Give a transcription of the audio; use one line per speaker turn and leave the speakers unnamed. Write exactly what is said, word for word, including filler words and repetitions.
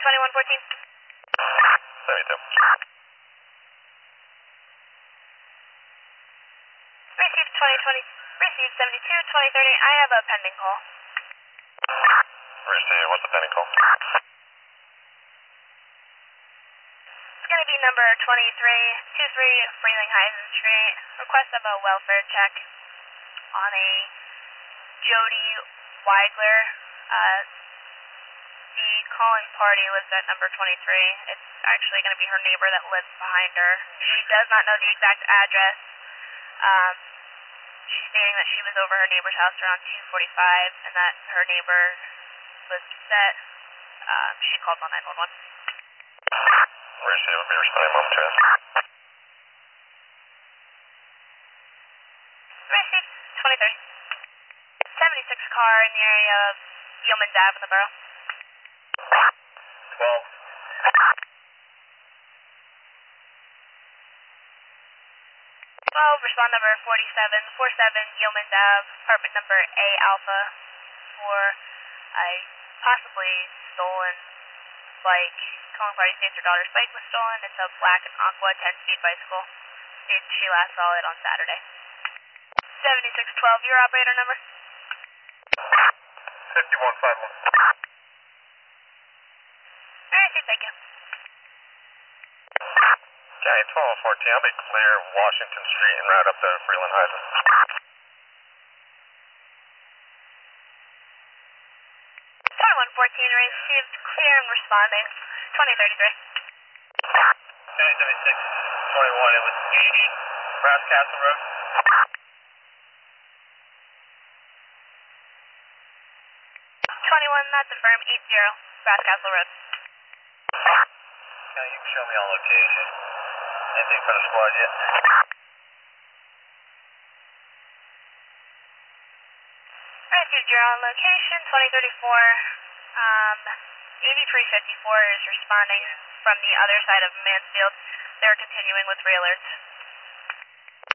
twenty-one fourteen.
seventy-two.
Received twenty twenty, received seventy-two twenty thirty. I have a pending call.
Received, what's the pending call?
It's going to be number twenty-three twenty-three Frelinghuysen Street. Request of a welfare check on a Jody Weigler. Uh, the calling party was at number twenty-three. It's actually going to be her neighbor that lives behind her. She does not know the exact address. Um, she's stating that she was over her neighbor's house around two forty-five and that her neighbor was upset. Um, she called on nine one one.
Received, will be responding momentarily.
Received twenty thirty. seventy-six car in the area of Yeomans Ave in the borough.
twelve.
twelve, respond number forty-seven forty-seven Yeomans Ave, apartment number A Alpha, for a possibly stolen bike. Calling party states her daughter's bike was stolen. It's a black and aqua ten-speed bicycle. States she last saw it on Saturday. seventy-six twelve, your operator number?
fifty-one fifty-one.
Alright, thank you.
Okay, twelve fourteen, I'll be clear Washington Street and route up to Frelinghuysen.
twenty-one fourteen, received, clear and responding. twenty thirty-three.
Okay, seventy-six twenty-one, it was Union, Brass Castle Road.
twenty-one, that's affirmed, eight zero, Brass Castle Road.
Okay, you can show me on location. Anything for the squad yet?
Received, you're on location, twenty thirty-four. Um, eighty-three fifty-four is responding from the other side of Mansfield. They're continuing with re-alerts.